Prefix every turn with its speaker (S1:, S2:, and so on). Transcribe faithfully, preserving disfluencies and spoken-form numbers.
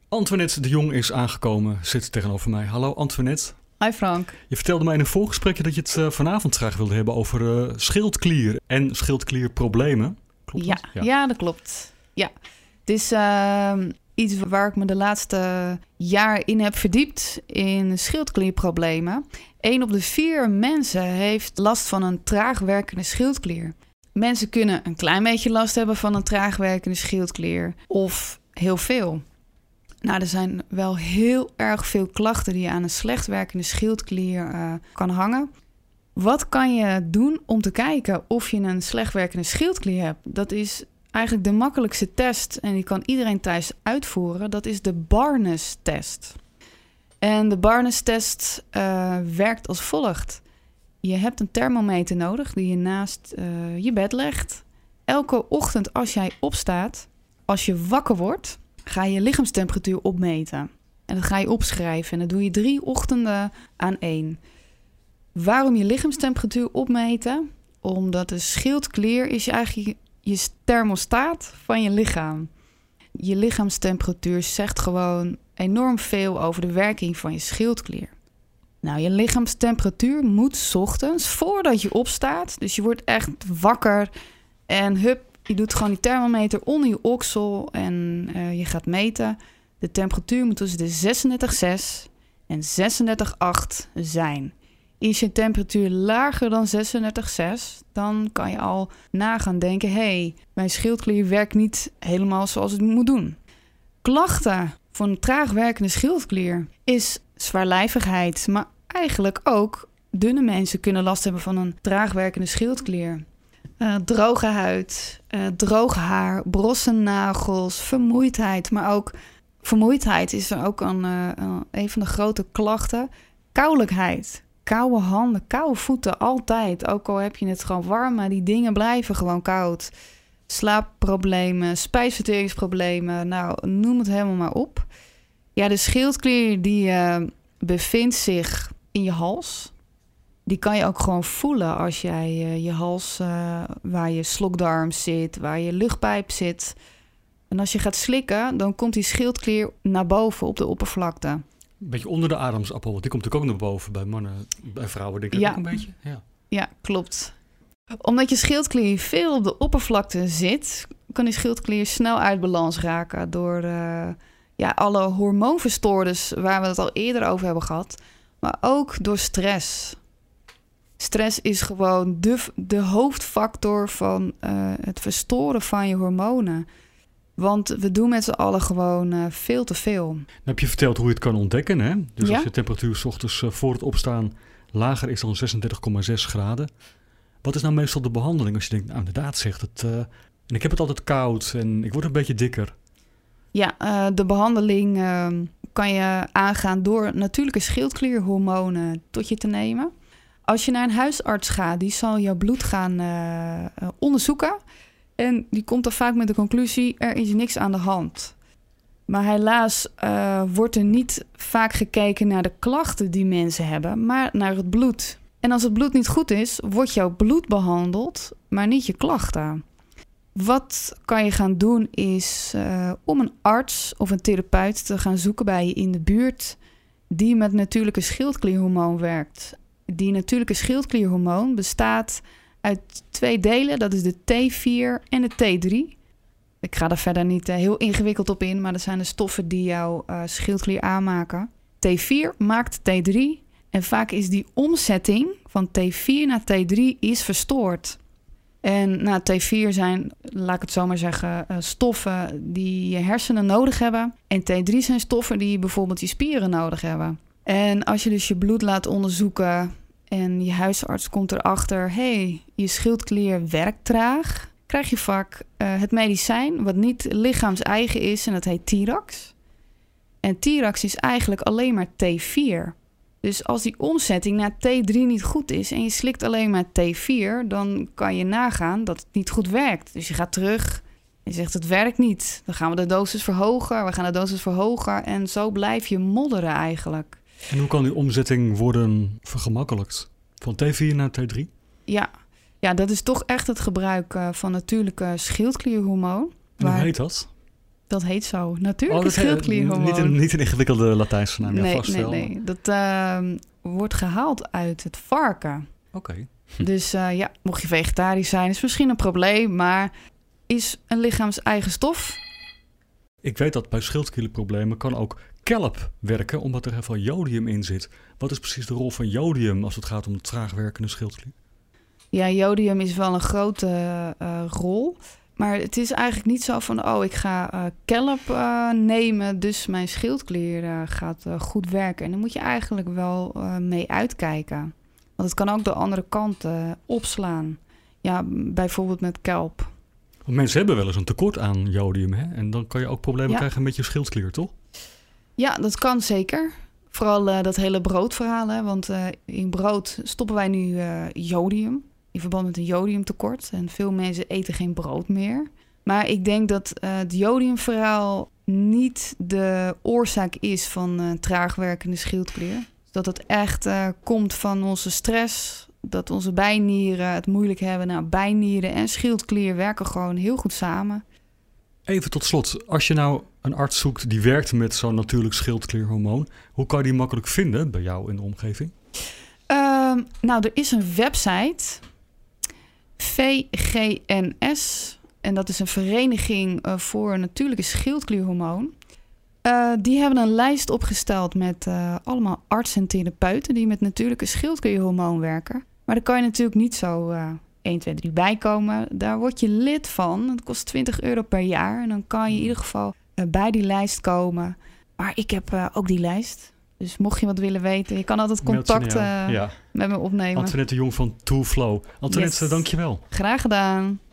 S1: Antoinette de Jong is aangekomen, zit tegenover mij. Hallo Antoinette.
S2: Hi Frank.
S1: Je vertelde mij in een voorgesprekje dat je het uh, vanavond graag wilde hebben over uh, schildklier en schildklierproblemen. Klopt
S2: ja,
S1: dat? Ja.
S2: ja, dat klopt. Ja. Het is uh, iets waar ik me de laatste jaar in heb verdiept in schildklierproblemen. Eén op de vier mensen heeft last van een traag werkende schildklier. Mensen kunnen een klein beetje last hebben van een traag werkende schildklier of heel veel. Nou, er zijn wel heel erg veel klachten die je aan een slecht werkende schildklier uh, kan hangen. Wat kan je doen om te kijken of je een slecht werkende schildklier hebt? Dat is eigenlijk de makkelijkste test en die kan iedereen thuis uitvoeren. Dat is de Barnes-test. En de Barnes-test uh, werkt als volgt. Je hebt een thermometer nodig die je naast uh, je bed legt. Elke ochtend als jij opstaat, als je wakker wordt, ga je lichaamstemperatuur opmeten. En dat ga je opschrijven. En dat doe je drie ochtenden aan één. Waarom je lichaamstemperatuur opmeten? Omdat de schildklier is eigenlijk je thermostaat van je lichaam. Je lichaamstemperatuur zegt gewoon enorm veel over de werking van je schildklier. Nou, je lichaamstemperatuur moet 's ochtends, voordat je opstaat, dus je wordt echt wakker en hup, je doet gewoon die thermometer onder je oksel en uh, je gaat meten. De temperatuur moet tussen de zesendertig komma zes en zesendertig komma acht zijn. Is je temperatuur lager dan zesendertig komma zes, dan kan je al na gaan denken, hé, hey, mijn schildklier werkt niet helemaal zoals het moet doen. Klachten van een traag werkende schildklier is zwaarlijvigheid, maar eigenlijk ook dunne mensen kunnen last hebben van een traag werkende schildklier. Uh, droge huid, uh, droog haar, brosse nagels, vermoeidheid. Maar ook vermoeidheid is er ook een, uh, een van de grote klachten. Koulijkheid, koude handen, koude voeten, altijd. Ook al heb je het gewoon warm, maar die dingen blijven gewoon koud. Slaapproblemen, spijsverteringsproblemen, nou, noem het helemaal maar op. Ja, de schildklier die uh, bevindt zich in je hals. Die kan je ook gewoon voelen als jij uh, je hals, uh, waar je slokdarm zit, waar je luchtpijp zit. En als je gaat slikken, dan komt die schildklier naar boven op de oppervlakte.
S1: Een beetje onder de ademsappel, want die komt natuurlijk ook naar boven bij mannen, bij vrouwen denk ik
S2: ja.
S1: ook een beetje. Ja.
S2: ja, klopt. Omdat je schildklier veel op de oppervlakte zit, kan die schildklier snel uit balans raken door uh, ja, alle hormoonverstoorders waar we het al eerder over hebben gehad, maar ook door stress. Stress is gewoon de, de hoofdfactor van uh, het verstoren van je hormonen. Want we doen met z'n allen gewoon uh, veel te veel.
S1: Dan heb je verteld hoe je het kan ontdekken, hè? Dus
S2: ja?
S1: als je temperatuur 's ochtends uh, voor het opstaan lager is dan zesendertig komma zes graden. Wat is nou meestal de behandeling als je denkt, nou inderdaad zegt het, uh, en ik heb het altijd koud en ik word een beetje dikker.
S2: Ja, uh, de behandeling uh, kan je aangaan door natuurlijke schildklierhormonen tot je te nemen. Als je naar een huisarts gaat, die zal jouw bloed gaan uh, onderzoeken. En die komt dan vaak met de conclusie, er is niks aan de hand. Maar helaas uh, wordt er niet vaak gekeken naar de klachten die mensen hebben, maar naar het bloed. En als het bloed niet goed is, wordt jouw bloed behandeld, maar niet je klachten. Wat kan je gaan doen is uh, om een arts of een therapeut te gaan zoeken bij je in de buurt die met natuurlijke schildklierhormoon werkt. Die natuurlijke schildklierhormoon bestaat uit twee delen. Dat is de T vier en de T drie. Ik ga daar verder niet uh, heel ingewikkeld op in, maar dat zijn de stoffen die jouw uh, schildklier aanmaken. T vier maakt T drie en vaak is die omzetting van T vier naar T drie is verstoord. En nou, T vier zijn, laat ik het zo maar zeggen, uh, stoffen die je hersenen nodig hebben. En T drie zijn stoffen die bijvoorbeeld je spieren nodig hebben. En als je dus je bloed laat onderzoeken en je huisarts komt erachter, hey, je schildklier werkt traag, krijg je vaak uh, het medicijn wat niet lichaams-eigen is en dat heet Tirax. En Tirax is eigenlijk alleen maar T vier. Dus als die omzetting naar T drie niet goed is en je slikt alleen maar T vier, dan kan je nagaan dat het niet goed werkt. Dus je gaat terug en je zegt het werkt niet. Dan gaan we de dosis verhogen, we gaan de dosis verhogen en zo blijf je modderen eigenlijk.
S1: En hoe kan die omzetting worden vergemakkelijkt? Van T vier naar T drie?
S2: Ja, ja dat is toch echt het gebruik uh, van natuurlijke schildklierhormoon.
S1: En hoe heet dat?
S2: Dat heet zo. Natuurlijke
S1: Oh, dat heet-
S2: schildklierhormoon.
S1: Niet een, niet een ingewikkelde Latijnse naam, ja,
S2: nee,
S1: vast
S2: nee,
S1: wel.
S2: nee. Dat uh, wordt gehaald uit het varken.
S1: Oké.
S2: Dus uh, ja, mocht je vegetarisch zijn, is misschien een probleem, maar is een lichaams-eigen stof.
S1: Ik weet dat bij schildklierproblemen kan ook kelp werken, omdat er heel veel jodium in zit. Wat is precies de rol van jodium als het gaat om de traag werkende schildklier?
S2: Ja, jodium is wel een grote uh, rol. Maar het is eigenlijk niet zo van, oh, ik ga uh, kelp uh, nemen, dus mijn schildklier uh, gaat uh, goed werken. En daar moet je eigenlijk wel uh, mee uitkijken. Want het kan ook de andere kant uh, opslaan. Ja, bijvoorbeeld met kelp.
S1: Want mensen hebben wel eens een tekort aan jodium, hè? En dan kan je ook problemen
S2: Ja.
S1: krijgen met je schildklier, toch?
S2: Ja, dat kan zeker. Vooral uh, dat hele broodverhaal, hè? Want uh, in brood stoppen wij nu uh, jodium. In verband met een jodiumtekort. En veel mensen eten geen brood meer. Maar ik denk dat uh, het jodiumverhaal niet de oorzaak is van uh, traag werkende schildklier. Dat het echt uh, komt van onze stress. Dat onze bijnieren het moeilijk hebben. Nou, bijnieren en schildklier werken gewoon heel goed samen.
S1: Even tot slot, als je nou een arts zoekt die werkt met zo'n natuurlijk schildklierhormoon, hoe kan je die makkelijk vinden bij jou in de omgeving?
S2: Uh, nou, er is een website, V G N S, en dat is een vereniging uh, voor een natuurlijke schildklierhormoon. Uh, die hebben een lijst opgesteld met uh, allemaal artsen en therapeuten die met natuurlijke schildklierhormoon werken. Maar daar kan je natuurlijk niet zo uh, één, twee, drie bij komen. Daar word je lid van. Het kost twintig euro per jaar. En dan kan je in ieder geval uh, bij die lijst komen. Maar ik heb uh, ook die lijst. Dus mocht je wat willen weten, je kan altijd contact uh,
S1: ja.
S2: met me opnemen.
S1: Antoinette de Jong van Two Flow. Antoinette,
S2: Yes.
S1: Dankjewel.
S2: Graag gedaan.